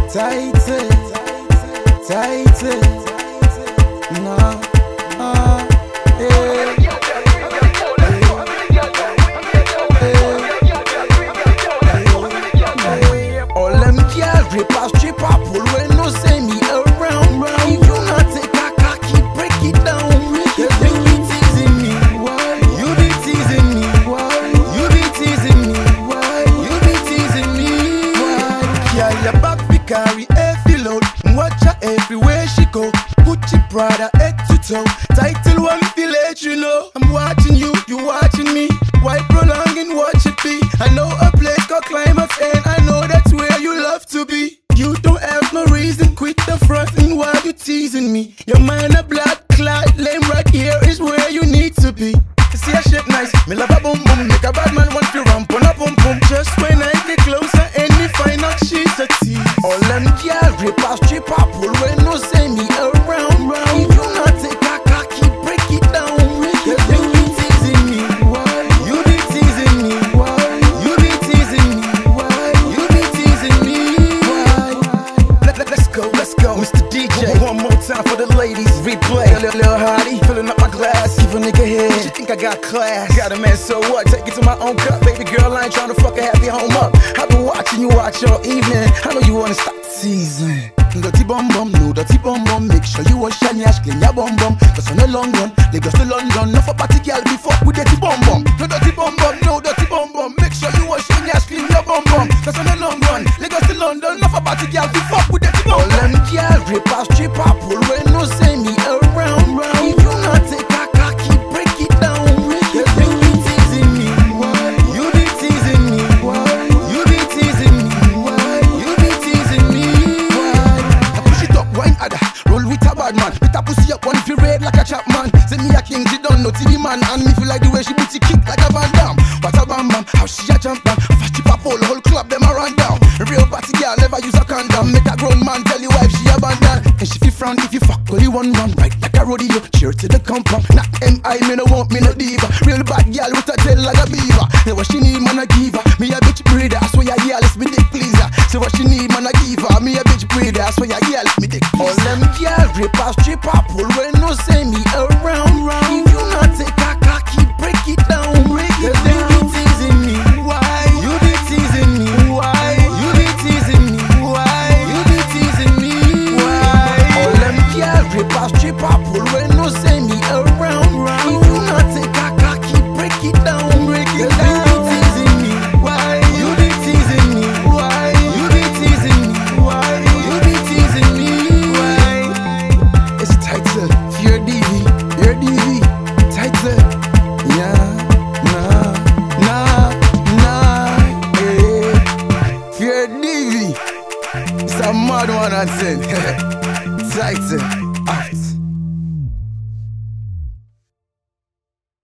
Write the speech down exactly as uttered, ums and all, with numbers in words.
tight, tight, nah, ah, yeah. All them girls rip a strip up, pull when no say me around. If you not take a cocky, break it down. You be teasing me, you be teasing me, you be teasing me, you be teasing me. Yeah, your back be carry every load. Watch her everywhere she go. Gucci Prada head to toe. Title one village, you know. I'm watching you, you watching me. Why prolonging what should be? I know a place called Climax and I know that's where you love to be. You don't have no reason, quit the fronting while you teasing me. Your mind a blood clot, lame right here is where you need to be. See a shape nice, me love a boom boom. Make a bad man want to ramp on a boom boom. Just when I get closer and me find out she's a tease. All them girls rip a strip up, pull when no say me around. If you not take a cocky, break it down. You be teasing me, you be teasing me, you be teasing me, you be teasing me. Let, let, let's go, let's go, Mister D J. One more time for the ladies, replay. A little, little hottie, filling up my glass. Give a nigga head, you think I got class? Got a man, so what? Take it to my own cup, baby girl. I ain't tryna fuck a happy home up. I've been watching you watch all evening. I know you wanna stop teasing. Dirty bum bum, no dirty bum bum. Make sure you wash your ass, clean your bum bum. Cause on a long run, Lagos to London. No for party girl, be fuck with dirty bum bum. No dirty bum bum, no dirty bum bum. Make sure you wash your ass, clean your bum bum. Cause on a long run, Lagos to London. No for party girl, be fuck with dirty bum bum. All them girls rip a strip up, pull when no say me around. If you not take a cocky, break it down. You be teasing me, you be teasing me, you be teasing me, you be teasing me. I push it up, wine adder, roll with a bad man. With a pussy up on if you red like a chap man. Say me a king, she don't know T V man. And me feel like the way she booty kick like a Van Damme. What a bam bam, how she a jump down. Fast chip a pole, whole club them a run down. Real party girl never use a condom. Make a grown man tell you wife she abandon. And she feel frown if you fuck only one run. Right like a rodeo, cheer to the compound. Not M I, me no want me no diva. Real bad girl with a tail like a beaver. Say what she need, man I give her. Me a bitch breeder, I swear yeah, yeah, let's be dick pleaser. Say what she need, man I give her. Me a bitch breeder, I swear yeah, yeah, let's be dick pleaser. All them girls rip a strip up, pull when no say me around. If you not take a cocky, break it down. Break it down. You be teasing me, why? You be teasing me, why? You be teasing me, why? You be teasing me, why? All them girls rip a strip up, pull when no say me around. If you not take a cocky, break it down. Break it down. You be teasing me, why? You be teasing me, why? You be teasing me, why? You be teasing me, why? It's title, Fear D V, Fear D V, title, yeah, nah, nah, nah, yeah. Fear D V, it's a mad one, I said. Title, out.